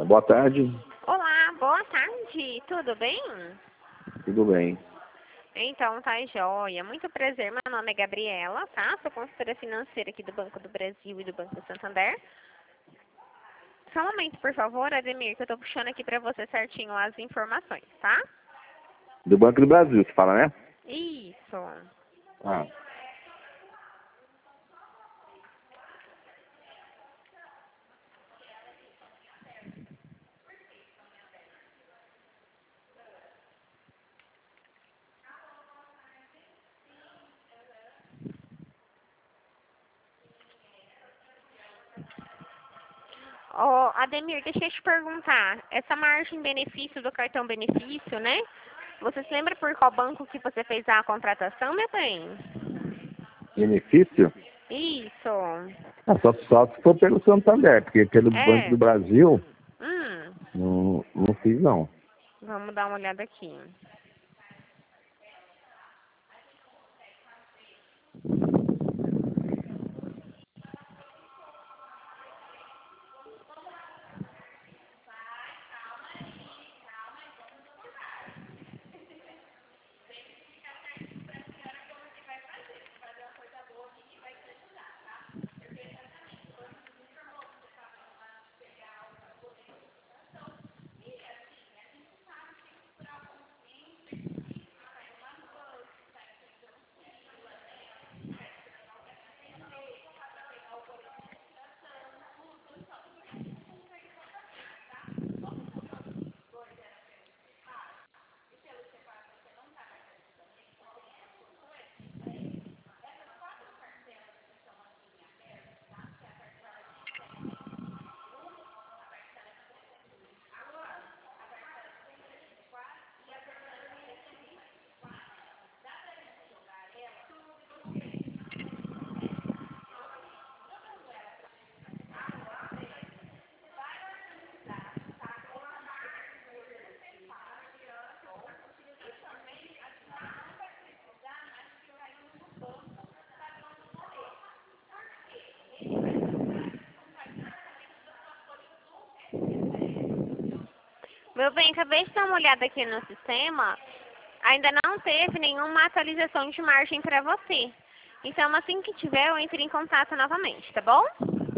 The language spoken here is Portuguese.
Boa tarde. Olá, boa tarde, tudo bem? Tudo bem. Então, tá joia. Muito prazer, meu nome é Gabriela, tá? Sou consultora financeira aqui do Banco do Brasil e do Banco do Santander. Só um momento, por favor, Ademir, que eu tô puxando aqui pra você certinho as informações, tá? Do Banco do Brasil, você fala, né? Isso. Ah. Ó, Ademir, deixa eu te perguntar. Essa margem benefício do cartão benefício, né? Você se lembra por qual banco que você fez a contratação, meu bem? Benefício? Isso. Ah, só se for pelo Santander, porque pelo Banco É. do Brasil, Hum. não fiz, não. Vamos dar uma olhada aqui. Meu bem, acabei de dar uma olhada aqui no sistema. Ainda não teve nenhuma atualização de margem para você. Então, assim que tiver, eu entre em contato novamente, tá bom?